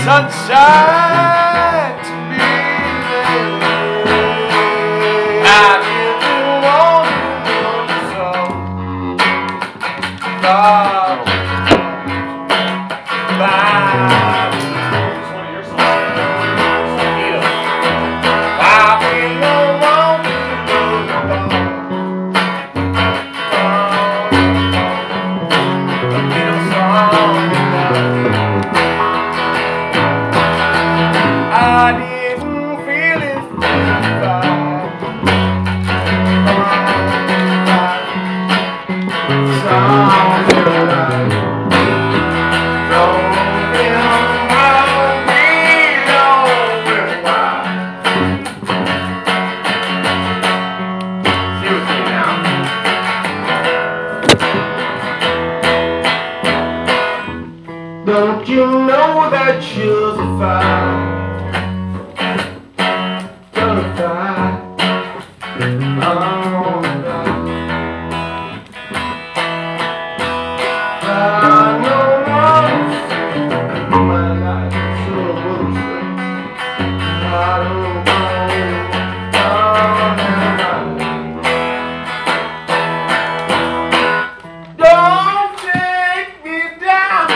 sunshine to be there. I didn't want to so far. Don't you know that you're a fire? Gonna fly. I know once in my life, so will say, I don't know. Don't take me down.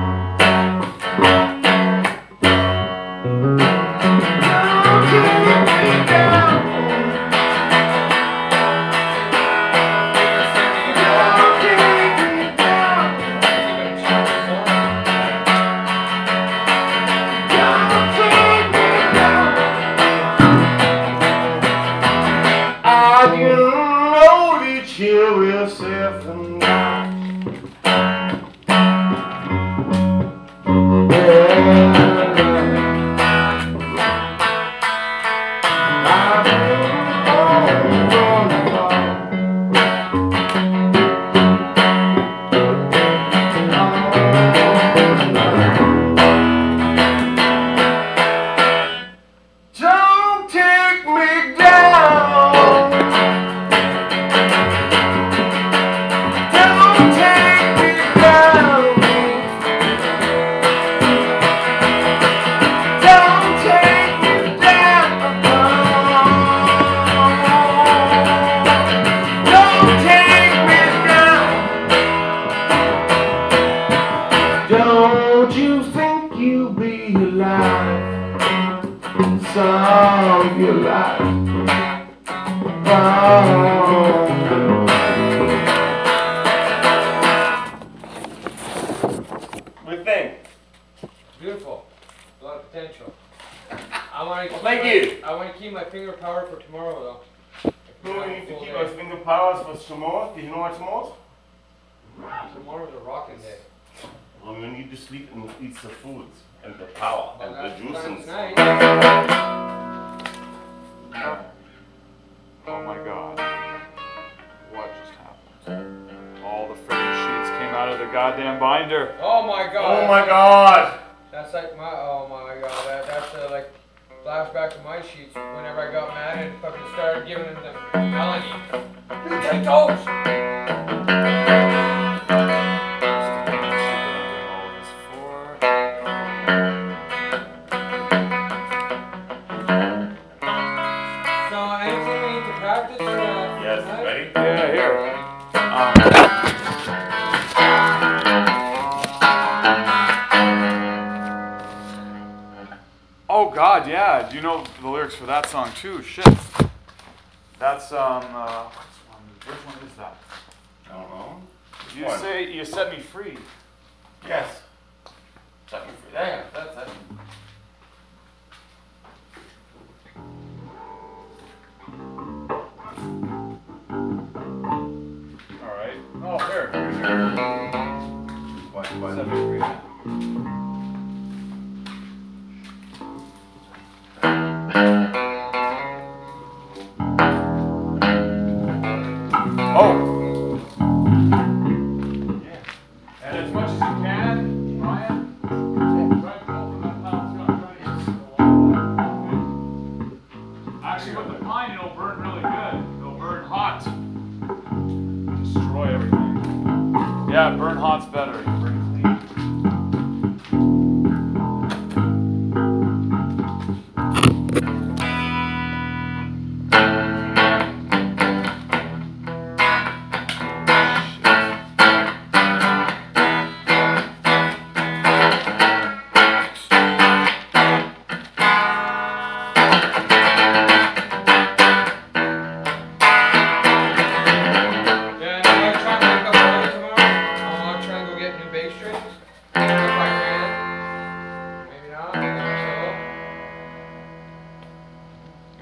You know that you will safe and don't take me down. Don't take me down. Don't take me down. Don't take me down. Don't you think you'll be alive? Some of your life. What do you think? Beautiful. A lot of potential. I want to Thank you. I want to keep my finger power for tomorrow, though. No, we need to keep our finger powers for tomorrow. Do you know what's tomorrow? Tomorrow's a rocking day. Well, we need to sleep and eat the foods and the power and the juices. Tonight. Oh my god. What just happened? All the freaking sheets came out of the goddamn binder. Oh my god. Oh my god! That's like my, oh my god. That's like flashback to my sheets whenever I got mad and fucking started giving them to Melanie. You take those! So, anything we need to practice? Yes, tonight? ready? Yeah, here. Oh god, yeah. Do you know the lyrics for that song too? Shit. That's which one is that? I don't know. You One. say you set me free. Yes. Set me free. Yeah, that's it. Alright. Oh here. Why Set me free. Oh. Yeah. And as much as you can, Ryan, try to open that pile. It's not trying to get a lot of that. Actually, with the pine, it'll burn really good. It'll burn hot. Destroy everything. Yeah, burn hot's better. You burn clean.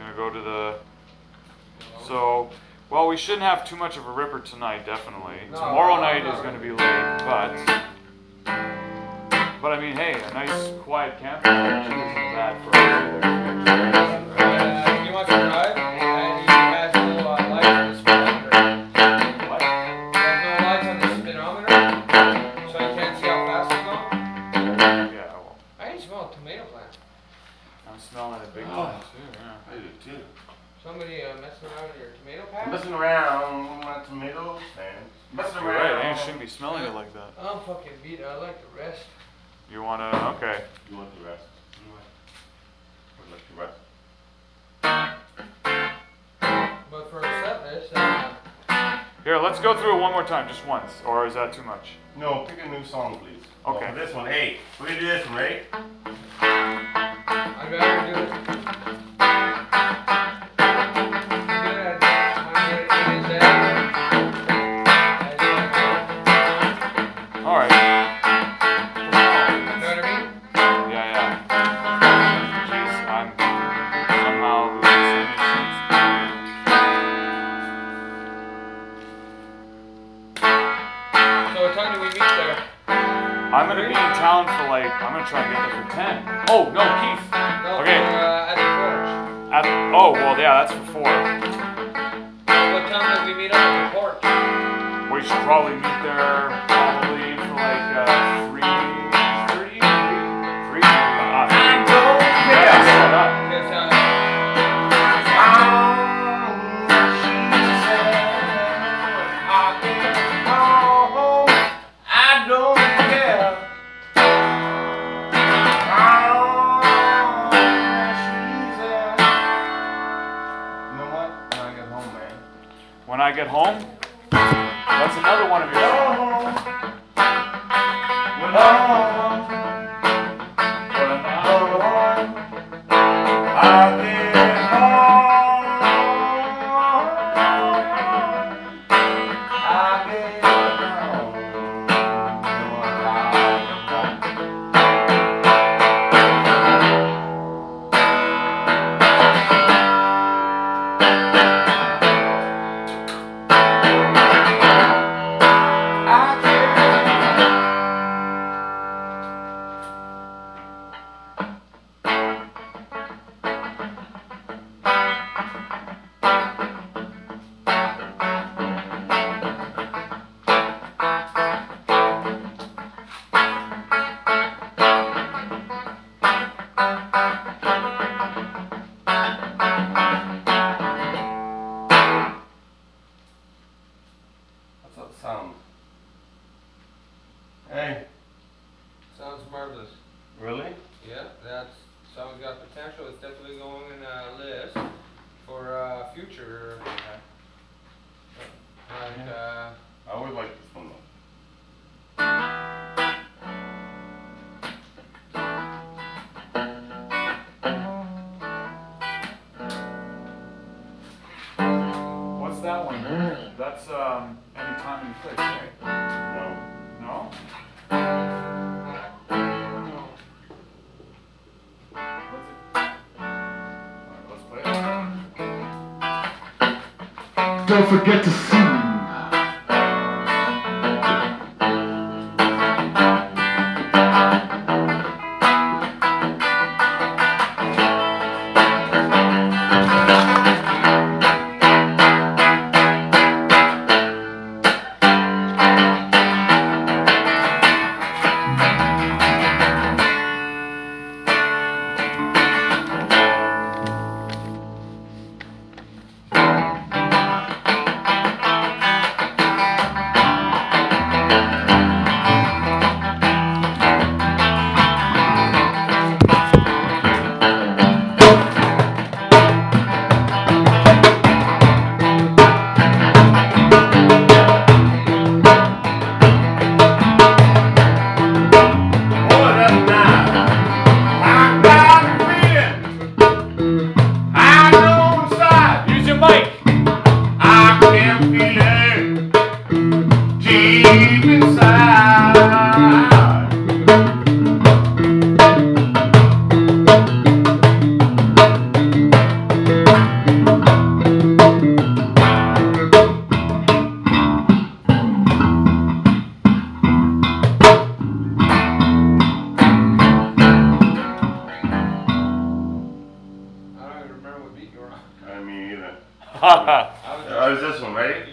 gonna go to the. So, well, we shouldn't have too much of a ripper tonight, definitely. No, Tomorrow no, night no, is no. gonna be late, but I mean, hey, a nice quiet campfire isn't bad for us He wants to drive, and he has no lights on the speedometer. either. What? There's no lights on the speedometer, so you can't see how fast he's going. Yeah, well, I can smell a tomato plant. I'm smelling it big Oh. time too. Yeah. I do too. Somebody messing around with your tomato patch? Messing around with my tomatoes, man. Messing You're around. right. You shouldn't be smelling it like that. I'm fucking beat. I like to rest. You wanna? Okay. You want the rest? Would like the rest. But for a set list, Here, let's go through it one more time, just once, or is that too much? No, pick a new song, please. Okay. Oh, for this one, hey, we're gonna do this one, right? I'd rather do it. All right. You know what I mean? Yeah, yeah. Jeez, I'm somehow losing so many sheets. So what time do we meet there? I'm gonna be in town for like, I'm gonna try to get there for 10. Oh, no, Keith. No, Okay. at the porch. Oh, well, yeah, that's for 4. What time do we meet up at the porch? We should probably meet there probably for like 3:30? 3? Yeah, shut up. Because, When I get home, that's another one of your songs. That's how it sounds. Hey, sounds marvelous. really? Yeah, that's song's got potential. It's definitely going in a list for future. And I would like this one though. What's that one? That's any time, any place, right? No. No? What's it? Alright, let's play it. Don't forget to sing. you were on. Me either. I was Is this one ready?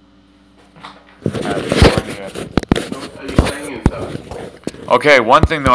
Okay, one thing though.